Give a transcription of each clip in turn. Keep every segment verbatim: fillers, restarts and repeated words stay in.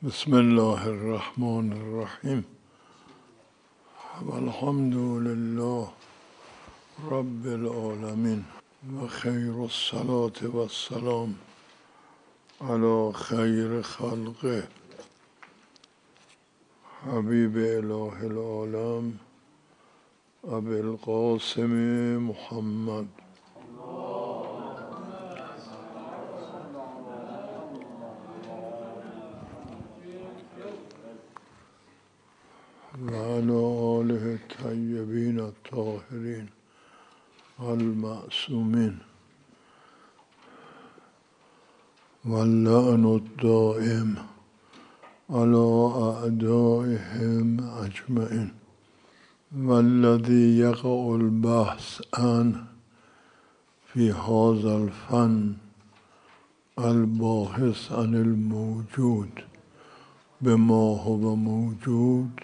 بسم الله الرحمن الرحیم والحمد لله رب العالمین و خیر الصلاة و السلام علی خیر خلقه حبیب اله العالم ابی القاسم محمد و علی آله الطیبین الطاهرین المعصومین واللعن الدائم على اعدائهم اجمعین والذی یقع البحث عنه فی هذا الفن الباحث عن الموجود بما هو موجود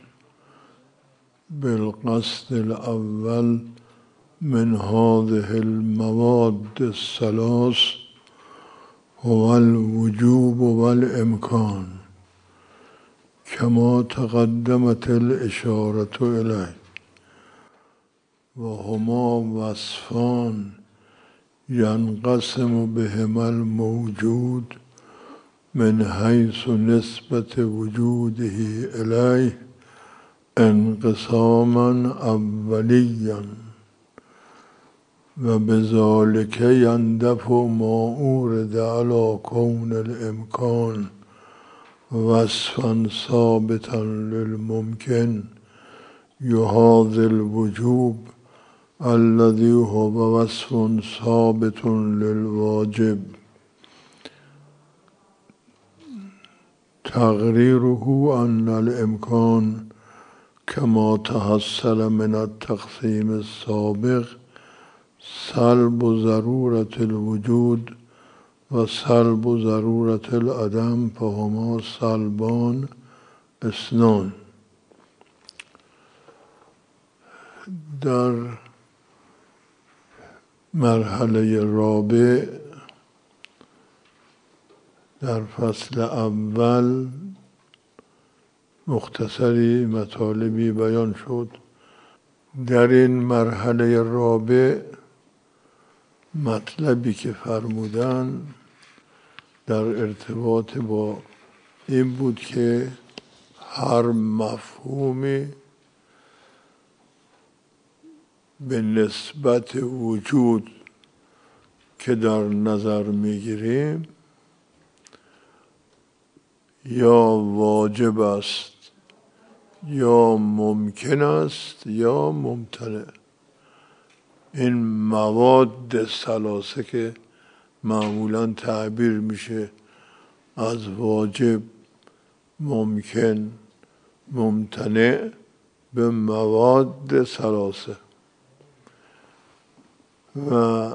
بالقصد الأول من هذه المواد الثلاث هو الوجوب والإمكان كما تقدمت الإشارة إليه وهما وصفان ينقسم بهما الموجود من حيث نسبة وجوده إليه انقساما اولیاً و بذلك يندفع ما أورد على كون الإمكان وصفا ثابتا للممكن يهذا الوجوب الذي هو وصف ثابت للواجب تقريره أن الإمكان كما تحصل من التقسيم السابق سلب ضرورة الوجود و سلب ضرورة العدم فهما سلبان اثنان. در مرحله رابع در فصل اول مختصری مطالبی بیان شد. در این مرحله رابع مطلبی که فرمودن در ارتباط با این بود که هر مفهومی به نسبت وجود که در نظر میگیریم یا واجب است یا ممکن است یا ممتنع. این مواد ثلاثه که معمولا تعبیر میشه از واجب، ممکن، ممتنع به مواد ثلاثه و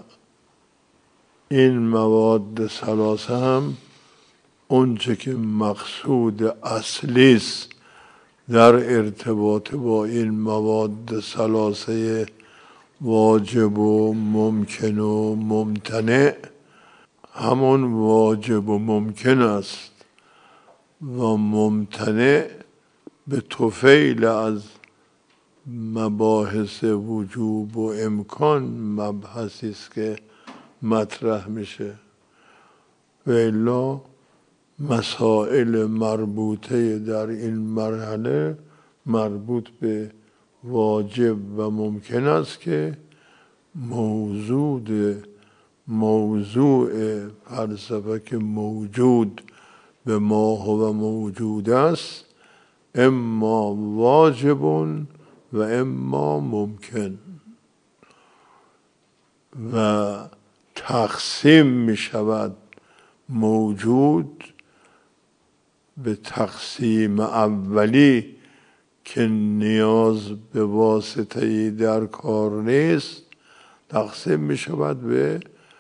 این مواد ثلاثه هم اونچه که مقصود اصلی است در ارتباط با این مواد ثلاثه واجب و ممکن و ممتنع همون واجب و ممکن است و ممتنع به طفیل از مباحث وجوب و امکان مبحثی است که مطرح میشه و الا مسائل مربوطه در این مرحله مربوط به واجب و ممکن است که موضوع موضوع فلسفه که موجود به ما هو موجود است اما واجب و اما ممکن و تقسیم می شود موجود به تقسیم اولی که نیاز به واسطه‌ای در کار نیست تقسیم می شود به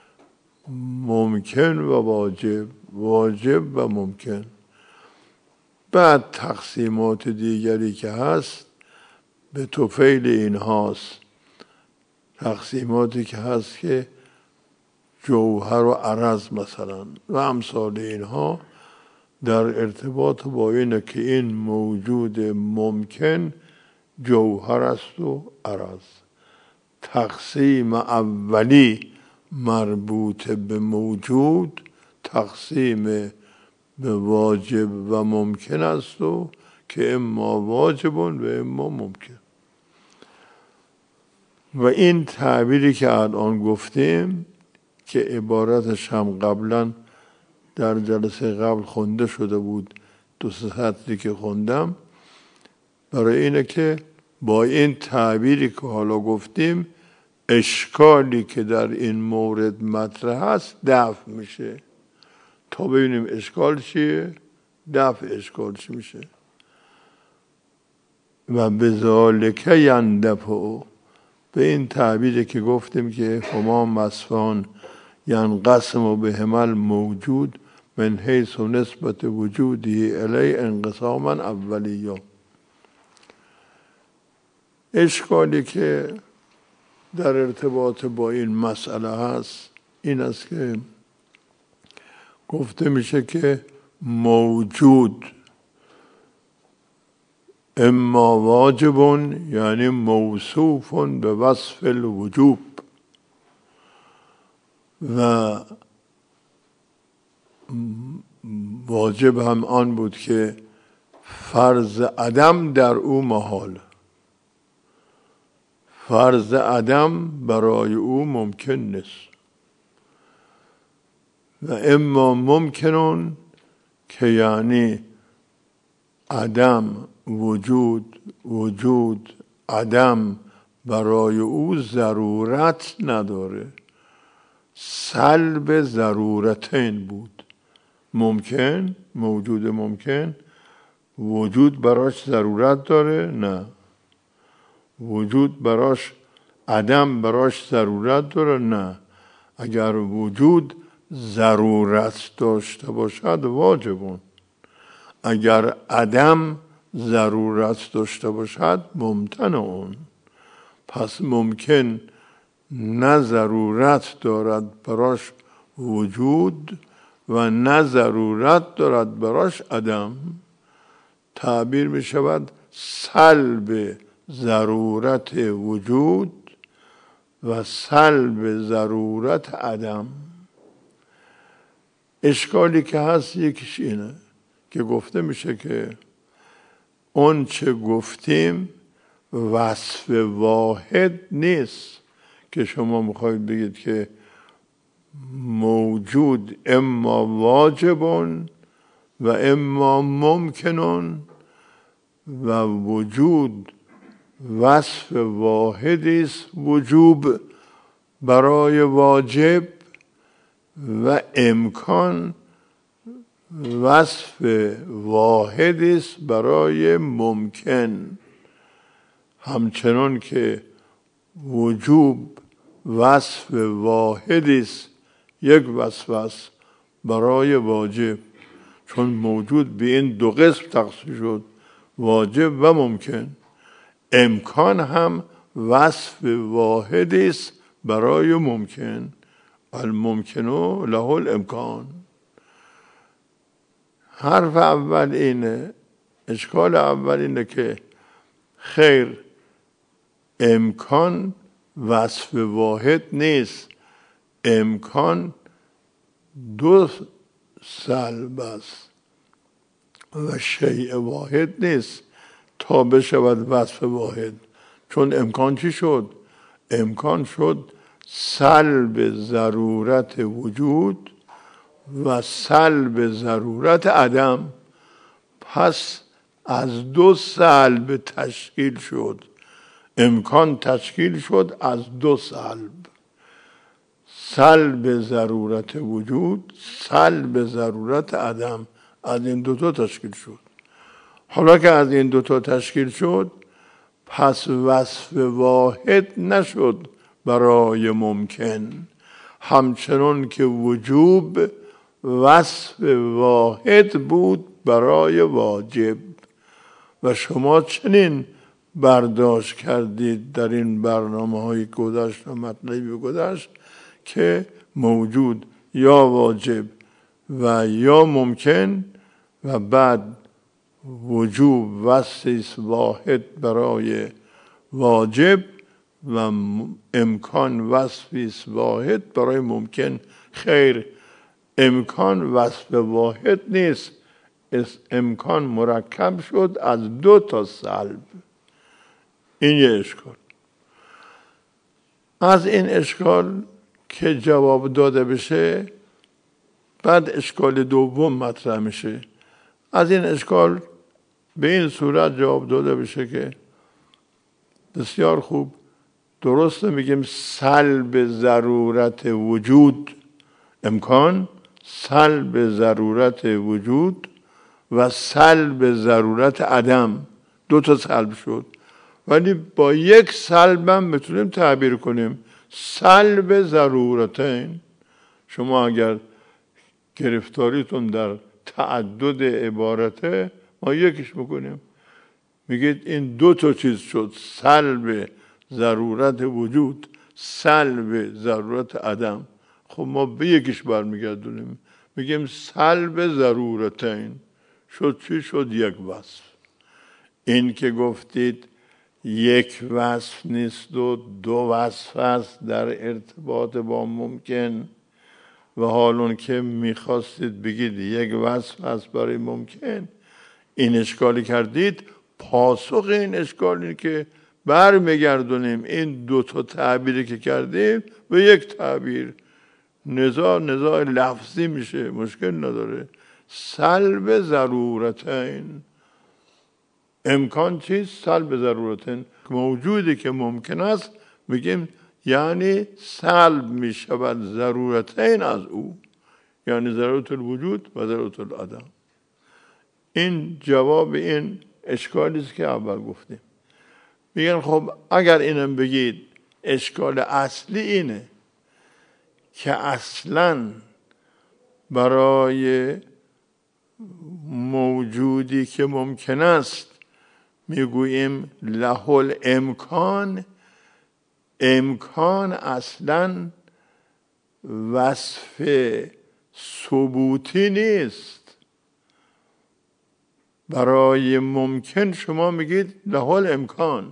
ممکن و واجب، واجب و ممکن. بعد تقسیمات دیگری که هست به طفیل این هاست، تقسیماتی که هست که جوهر و عرض مثلا و امثال اینها در ارتباط با اینه که این موجود ممکن جوهر است و عرض. تقسیم اولی مربوط به موجود تقسیم به واجب و ممکن است و که اما واجب و اما ممکن. و این تعبیری که الان گفتیم که عبارتش هم قبلا در جلسه قبل خونده شده بود، دو سه سطری که خوندم، برای اینه که با این تعبیری که حالا گفتیم اشکالی که در این مورد مطرح است دفع میشه. تا ببینیم اشکال چیه، دفع اشکال چی میشه. و بذالک یندفع، به این تعبیری که گفتیم که هما مصفان ینقسم به همل موجود من حیث و نسبت وجودی الی انقساما اولیه. اشکالی که در ارتباط با این مسئله هست این است که گفته میشه که موجود اما واجب یعنی موصوف به وصف الوجوب و واجب هم آن بود که فرض عدم در او محال، فرض عدم برای او ممکن نیست. و اما ممکنون که یعنی عدم وجود وجود عدم برای او ضرورت نداره، سلب ضرورتین بود. ممکن موجود ممکن وجود براش ضرورت داره؟ نه. وجود براش عدم براش ضرورت داره؟ نه. اگر وجود ضرورت داشته باشد واجبون، اگر عدم ضرورت داشته باشد ممتنعون. پس ممکن نه ضرورت دارد براش وجود و نه ضرورت دارد براش عدم. تعبیر می شود سلب ضرورت وجود و سلب ضرورت عدم. اشکالی که هست یکیش اینه که گفته میشه که اون چه گفتیم وصف واحد نیست که شما میخواید بگید که موجود اما واجبون و اما ممکنون و وجود وصف واحدی است وجوب برای واجب و امکان وصف واحدی است برای ممکن. همچنان که وجوب وصف واحدی است یک وصف است برای واجب، چون موجود به این دو قسم تقسیم شد واجب و ممکن. امکان هم وصف واحدی است برای ممکن، الممکن له الامکان. حرف اول اینه، اشکال اول اینه که خیر، امکان وصف واحد نیست، امکان دو سلب است و شیء واحد نیست تا بشود وصف واحد. چون امکان چی شد؟ امکان شد سلب ضرورت وجود و سلب ضرورت عدم. پس از دو سلب تشکیل شد، امکان تشکیل شد از دو سلب، سلب ضرورت وجود، سلب ضرورت عدم. از این دوتا تشکیل شد. حالا که از این دوتا تشکیل شد پس وصف واحد نشد برای ممکن، همچنان که وجوب وصف واحد بود برای واجب. و شما چنین برداشت کردید در این برنامه های گذشت و مطلبی گذشت که موجود یا واجب و یا ممکن و بعد وجوب وصف واحد برای واجب و امکان وصف واحد برای ممکن. خیر، امکان وصف واحد نیست، امکان مرکب شد از دو تا سلب. این یه اشکال. از این اشکال که جواب داده بشه، بعد اشکال دوم مطرح میشه. از این اشکال به این صورت جواب داده بشه که بسیار خوب، درسته میگیم سلب ضرورت وجود امکان، سلب ضرورت وجود و سلب ضرورت عدم، دو تا سلب شد. ولی با یک سلب هم میتونیم تعبیر کنیم، سلب ضرورتین. شما اگر گرفتاریتون در تعدد عبارته، ما یکیش میکنیم، میگید این دو تا چیز شد، سلب ضرورت وجود، سلب ضرورت عدم. خب ما به یکیش برمیگردونیم، میگیم سلب ضرورتین. شد چی شد؟ یک وصف. این که گفتید یک وصف نیست و دو وصف است در ارتباط با ممکن، و حالون که میخواستید بگید یک وصف است برای ممکن، این اشکالی کردید. پاسخ این اشکال اینه که برمیگردونیم این دو تا تعبیری که کردیم به یک تعبیر. نزاع نزاع لفظی میشه، مشکل نداره. سلب ضرورتین. امکان چیست؟ سلب ضرورتین. موجودی که ممکن است میگیم یعنی سلب میشود ضرورتین از او، یعنی ضرورت الوجود و ضرورت العدم. این جواب این اشکالی است که اول گفتیم. میگن خب اگر اینم بگید، اشکال اصلی اینه که اصلاً برای موجودی که ممکن است میگوییم له الامکان. امکان اصلاً وصف ثبوتی نیست. برای ممکن شما میگید له الامکان،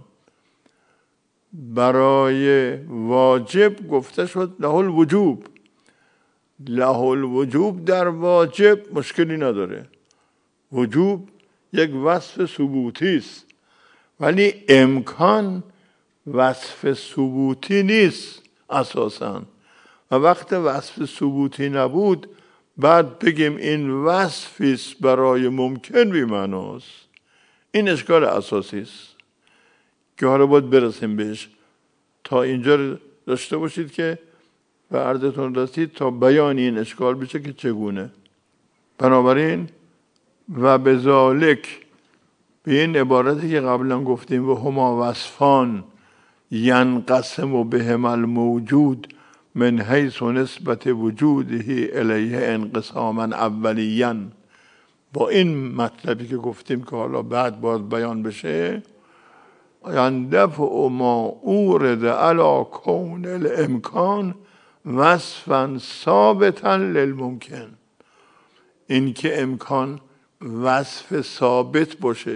برای واجب گفته شد له الوجوب. له الوجوب در واجب مشکلی نداره، وجوب یک وصف ثبوتی است، ولی امکان وصف ثبوتی نیست اساساً. و وقت وصف ثبوتی نبود، بعد بگیم این وصفی است برای ممکن بی معناست. این اشکال اساسی است که حالا باید برسیم بهش. تا اینجا داشته باشید که به عرضتون رسید تا بیان این اشکال بشه که چگونه. بنابراین و بذالک، به این عبارتی که قبلا گفتیم و هما وصفان ینقسم و بهم الموجود من حیث و نسبت وجوده الیه انقساما اولیاً، با این مطلبی که گفتیم که حالا بعد باید بیان بشه، یندفع ما اورد علی کون الامکان وصفا ثابتا للممکن. این که امکان وصف ثابت باشه،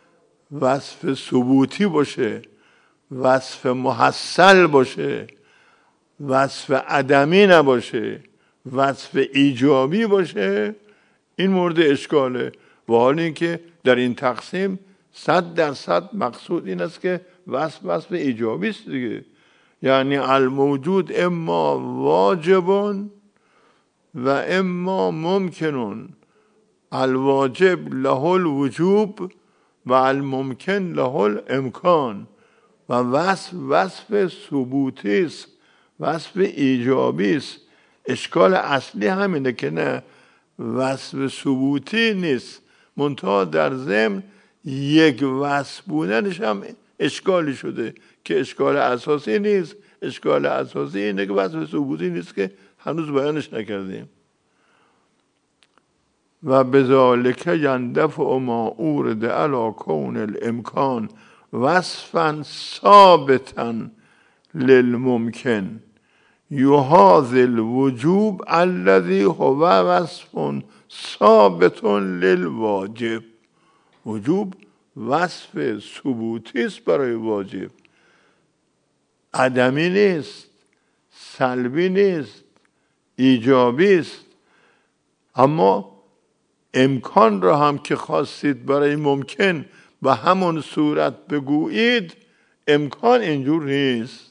وصف ثبوتی باشه، وصف محصل باشه، وصف عدمی نباشه، وصف ایجابی باشه، این مورد اشکاله. و حال این که در این تقسیم صد درصد مقصود این است که وصف وصف ایجابی است دیگه. یعنی الموجود اما واجبون و اما ممکنون. الواجب له الوجوب و الممکن له الامکان. و وصف وصف ثبوتی است، وصف ایجابی است. اشکال اصلی همینه که نه، وصف ثبوتی نیست، منتها در ضمن یک وصف بودنش هم اشکالی شده که اشکال اساسی نیست. اشکال اساسی اینه که وصف ثبوتی نیست که هنوز بیانش نکردیم. و بذالک یندفع ما اورد علی کون الامکان وصفا ثابتا للممکن یحاذ الوجوب الذي هو وصف ثابت للواجب. وجوب وصف ثبوتی است برای واجب، عدمی نیست، سلبی نیست، ایجابی است. اما امکان را هم که خواستید برای ممکن به همون صورت بگویید، امکان اینجور نیست.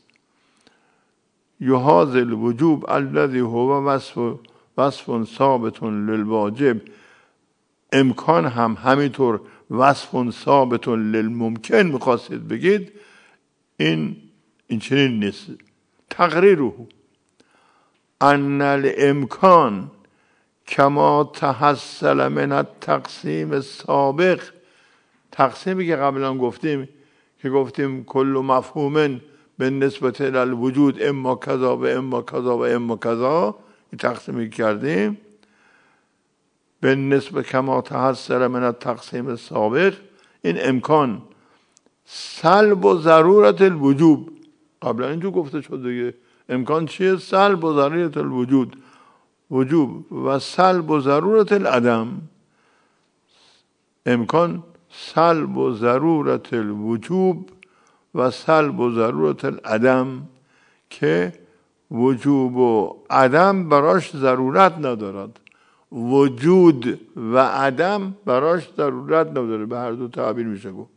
یحاذ الوجوب الذی هو وصف وصف ثابت للواجب. امکان هم همینطور وصف ثابت للممکن میخواستید بگید، این این چنین نیست. تقریره ان الامکان کما تحصل من التقسیم السابق. تقسیمی که قبلا گفتیم که گفتیم کل مفهوم به نسبت الوجود اما کذا و اما کذا و اما کذا، این تقسیمی کردیم به نسبت کما تحصل من التقسیم السابق. این امکان سلب و ضرورت الوجوب، قبلا اینجور گفته شد دیگه. امکان چیه؟ سلب و ضرورت الوجود، وجوب و سلب و ضرورت العدم. امکان سلب و ضرورت الوجوب و سلب و ضرورت العدم، که وجوب و عدم براش ضرورت ندارد، وجود و عدم براش ضرورت نداره. به هر دو تعبیر میشه گفت.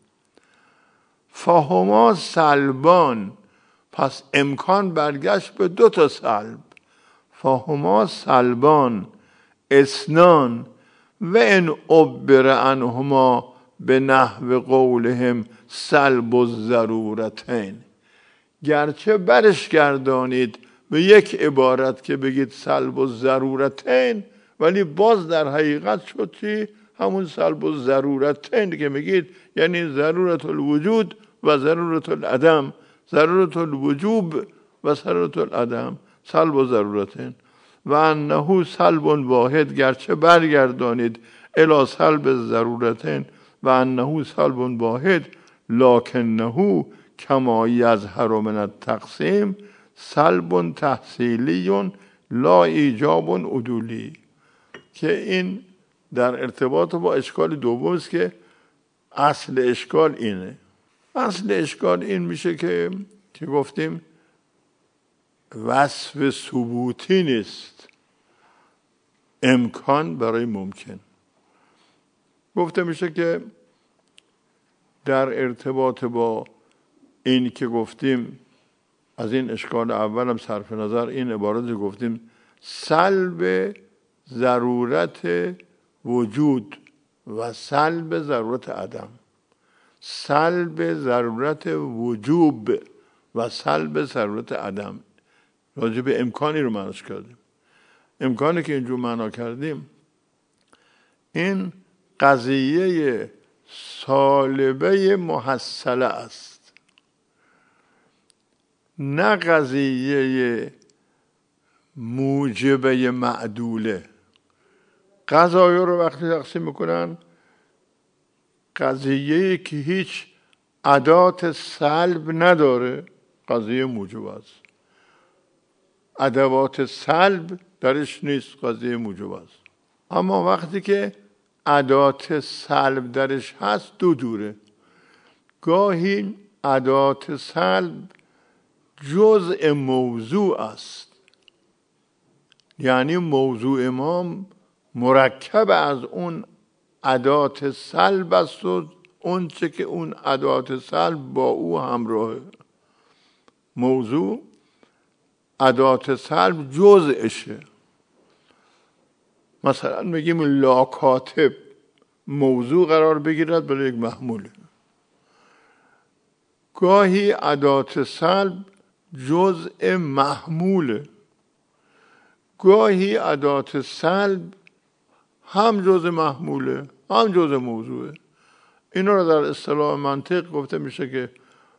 فهما سلبان، پس امکان برگشت به دو تا سلب. فهما سلبان اسنان و ان عبر عنهما به نحو قولهم سلب الضرورتین. گرچه برش گردانید به یک عبارت که بگید سلب الضرورتین، ولی باز در حقیقت شد چی؟ همون سلب الضرورتین که میگید، یعنی ضرورت الوجود و ضرورت العدم، ضرورت الوجوب و ضرورت العدم، سلب و ضرورتین. و انه سلب واحد، گرچه برگردانید الی سلب ضرورتین و انه سلب واحد، لکنه کما یظهر من التقسیم سلب تحصیلی لا ایجاب عدولی. که این در ارتباط با اشکال دوم است که اصل اشکال اینه. اصل اشکال این میشه که که گفتیم وصف ثبوتی نیست، امکان برای ممکن. گفته میشه که در ارتباط با این که گفتیم از این اشکال اولم صرف نظر این عبارت گفتیم سلب ضرورت وجود و سلب ضرورت عدم، سلب ضرورت وجوب و سلب ضرورت عدم. راجع به امکانی رو معناش کردیم. امکانی که اینجور معنا کردیم این قضیه سالبه محصله است، نه قضیه موجبه معدوله. قضایا رو وقتی تقسیم میکنن، قضیه که هیچ ادات سلب نداره قضیه موجب است، ادوات سلب درش نیست قضیه موجب است. اما وقتی که ادات سلب درش هست دو جوره. گاهی ادات سلب جزء موضوع است، یعنی موضوع ما مرکب از اون ادات سلب است و اون چه که اون ادات سلب با او همراهه. موضوع ادات سلب جزءشه. مثلا میگیم لا کاتب موضوع قرار بگیرد برای یک محموله. گاهی ادات سلب جزء محموله، گاهی ادات سلب هم جزء محموله هم جزء موضوعه. اینا رو در اصطلاح منطق گفته میشه که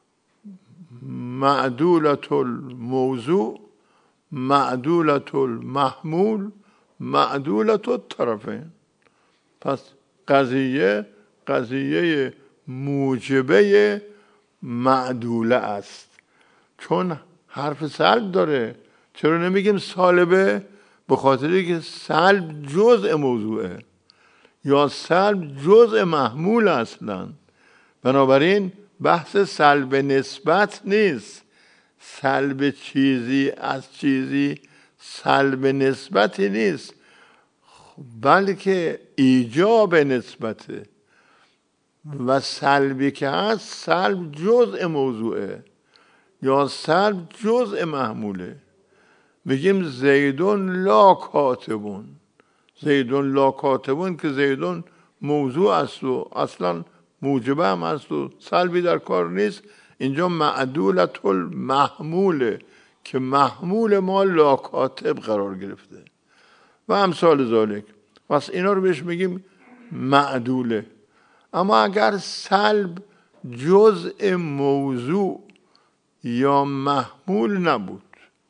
معدولة الموضوع، معدولة المحمول، معدولة الطرفین. پس قضیه قضیه موجبه معدوله است. چون حرف سلب داره، چرا نمیگیم سالبه؟ به خاطری که سلب جزء موضوعه یا سلب جزء محمول اصلا. بنابراین بحث سلب نسبت نیست، سلب چیزی از چیزی سلب نسبتی نیست، بلکه ایجاب نسبته. و سلبی که هست سلب جزء موضوعه یا سلب جزء محموله. میگیم زیدون لا کاتبون، زیدون لا کاتبون که زیدون موضوع است و اصلا موجبه هم است و سلبی در کار نیست. اینجا معدولت المحموله که محمول ما لا کاتب قرار گرفته و امثال ذالک. پس اینا رو بهش میگیم معدوله. اما اگر سلب جزء موضوع یا محمول نبود،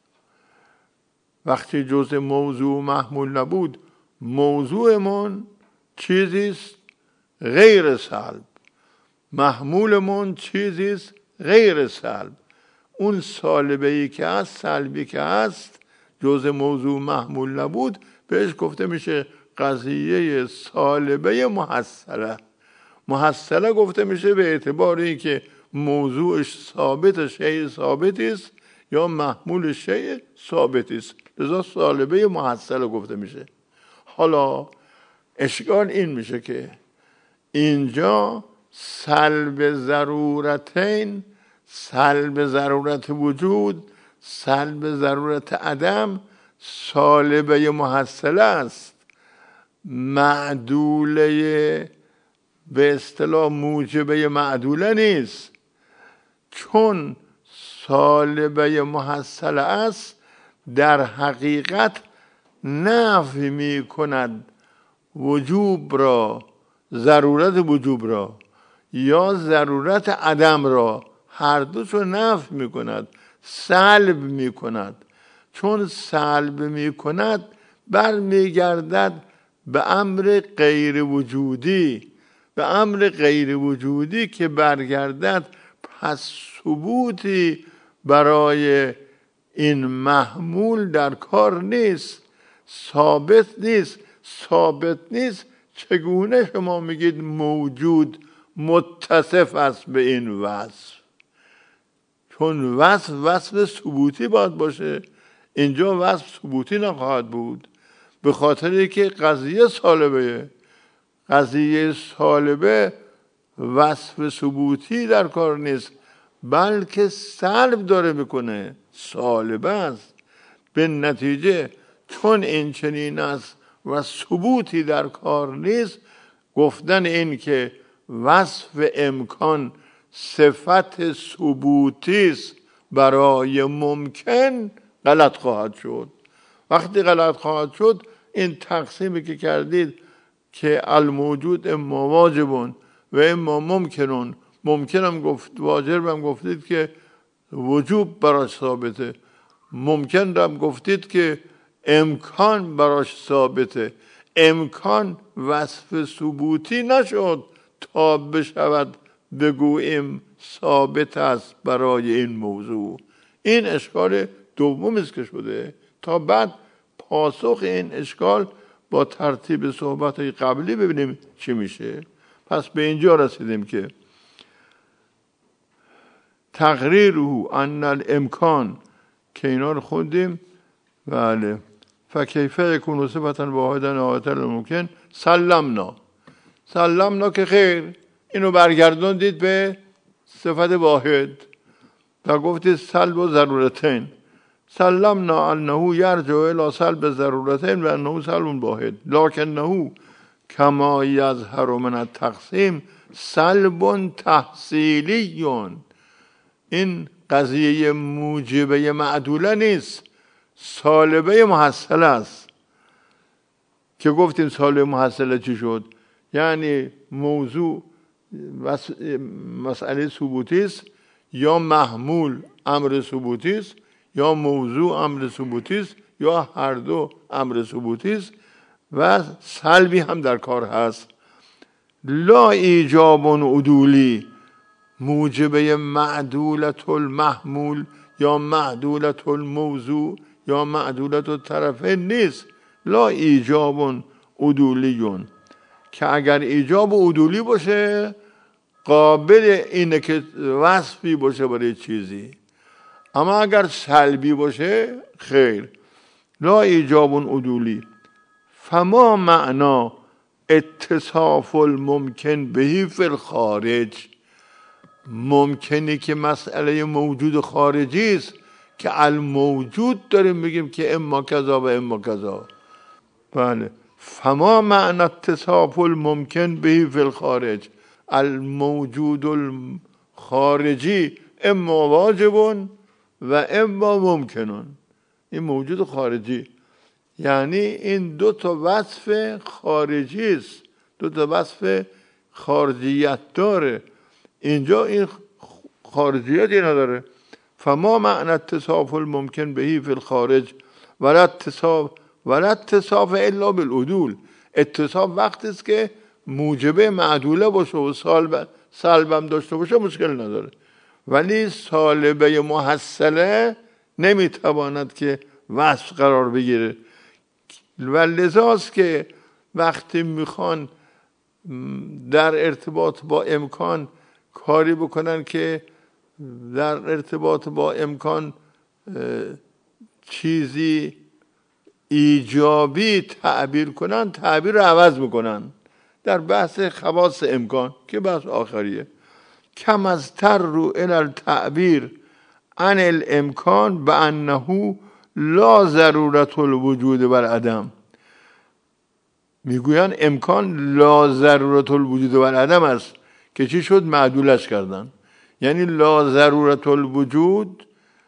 وقتی جزء موضوع محمول نبود، موضوعمون چیزیست غیر سلب، محمولمون چیزیست غیر سلب. اون سالبه‌ای که هست، سلبی که هست، جزء موضوع محمول نبود، بهش گفته میشه قضیه سالبه محصله. محصله گفته میشه به اعتبار اینکه موضوعش ثابت، شیء ثابتی است یا محمول شیء ثابتی است، لذا سالبه محصله گفته میشه. حالا اشکال این میشه که اینجا سلب ضرورتین، سلب ضرورت وجود، سلب ضرورت عدم، سالبه محصله است، معدوله به اصطلاح موجبه معدوله نیست. چون سالبه محصله است در حقیقت نفی می کند وجوب را، ضرورت وجوب را یا ضرورت عدم را، هر دوشو نفی می کند، سلب می کند. چون سلب می کند برمیگردد به امر غیر وجودی، به امر غیر وجودی که برگردد، پس ثبوتی برای این محمول در کار نیست، ثابت نیست. ثابت نیست چگونه شما میگید موجود متصف است به این وصف؟ چون وصف وصف ثبوتی باید باشه، اینجا وصف ثبوتی نخواهد بود، به خاطر که قضیه سالبه. قضیه سالبه وصف ثبوتی در کار نیست، بلکه سلب داره میکنه، سالبه است. به نتیجه چون این چنین است و ثبوتی در کار نیست، گفتن این که وصف امکان صفت ثبوتی است برای ممکن غلط خواهد شد. وقتی غلط خواهد شد، این تقسیمی که کردید که الموجود اما واجبون و اما ممکنون، ممکنم گفت واجبم گفتید که وجوب براش ثابته، ممکن هم گفتید که امکان براش ثابته. امکان وصف ثبوتی نشد تا بشود بگوییم ثابت است برای این موضوع. این اشکال دوم است که شده. تا بعد پاسخ این اشکال با ترتیب صحبت قبلی ببینیم چی میشه. پس به اینجا رسیدیم که تقریره ان الامکان که اینا رو خوندیم. بله. فکیفه یکون صفتا واحدا نهایتا الممکن سلمنا. سلمنا که خیر، اینو برگردوندید به صفت واحد و گفتید سلب و ضرورتین. سلمنا انه یرجع الی سلب ضرورتین و انه سلب واحد، لکنه کما یظهر من التقسیم سلب تحصیلی. این قضیه موجبه معدوله نیست، سالبه محصله است. که گفتیم سالبه محصله چی شد؟ یعنی موضوع مسئله ثبوتی است، یا محمول امر ثبوتی است، یا موضوع امر ثبوتی است، یا هر دو امر ثبوتی است و سلبی هم در کار هست. لا ایجاب عدولی، موجبه معدولت المحمول یا معدولت الموضوع یا معدولت و طرفه نیست. لا ایجاب عدولیون، که اگر ایجاب عدولی باشه قابل اینه که وصفی باشه برای چیزی، اما اگر سلبی باشه خیر. لا ایجاب عدولی. فما معنا اتصاف الممکن بهی فی الخارج. ممکنه که مسئله موجود خارجی است که الموجود داریم بگیم که اما کذا و اما کذا. بله. فما معنی اتصاف الممکن بهی فی الخارج. الموجود الخارجی اما واجب و اما ممکنون. این موجود خارجی یعنی این دو تا وصف خارجی است، دو تا وصف خارجیت داره. اینجا این خارجیتی نداره. فما معنی اتصاف الممکن بهی فی الخارج ولا اتصاف ولا اتصاف الا بالعدول. اتصاف وقتی است که موجبه معدوله باشه و سالب سلبم داشته باشه مشکل نداره، ولی سالبه محصله نمیتواند که وصف قرار بگیره. و لذاست که وقتی میخوان در ارتباط با امکان کاری بکنن که در ارتباط با امکان چیزی ایجابی تعبیر کنن، تعبیر رو عوض میکنن در بحث خواص امکان که بحث آخریه. کم از تر رو الی التعبیر عن الامکان به انه لا ضرورت الوجود والعدم. میگوین امکان لا ضرورت الوجود والعدم است که چی شد؟ معدولش کردن. یعنی لا ضرورت الوجود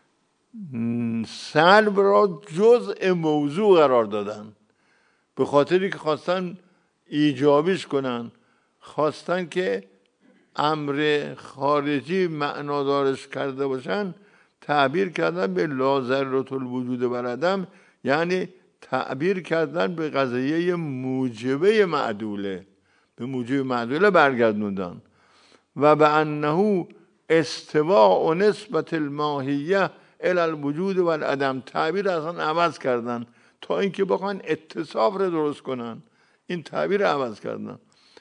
سلب را جزء موضوع قرار دادن، به خاطری که خواستن ایجابیش کنن، خواستن که امر خارجی معنادارش کرده باشن، تعبیر کردن به لا ضرورت الوجود والعدم، یعنی تعبیر کردن به قضیه موجبه معدوله، به موجب معدوله برگردوندن. و به انه استواء نسبت الماهیه الی الوجود والعدم، تعبیر اصلا عوض کردن تا اینکه بخوان اتصاف رو درست کنن. این تعبیر عوض کردن.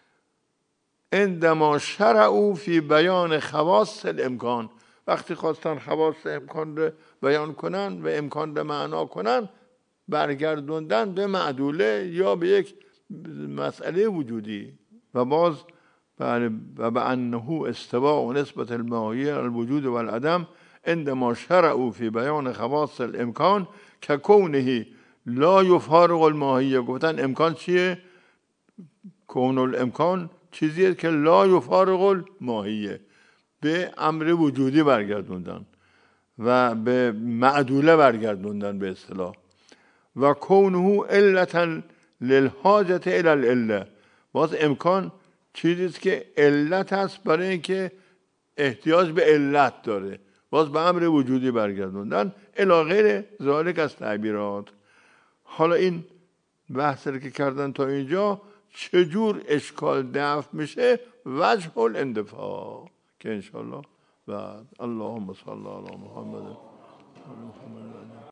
عندما شرعوا فی بیان خواص الامکان، وقتی خواستن خواص امکان رو بیان کنن و امکان رو معنا کنن، برگردوندن به معدوله یا به یک مسئله وجودی. و باز و به انه استواء نسبت الماهیه الوجود والعدم عندما شرعوا فی بیان خواص الامکان که کونه لا یفارق الماهیه. گفتن امکان چیه؟ کون الامکان چیزیه که لا یفارق الماهیه، به امر وجودی برگردوندن و به معدوله برگردوندن به اصطلاح. و کونه علتا للحاجت الی العله، باز امکان چیزیست که علت هست برای اینکه احتیاج به علت داره، باز به امر وجودی برگردوندن الی غیر ذالک از تعبیرات. حالا این بحث رو که کردن تا اینجا چجور اشکال دفع میشه؟ وجه الاندفاع که انشاءالله بعد. اللهم صل علی محمد.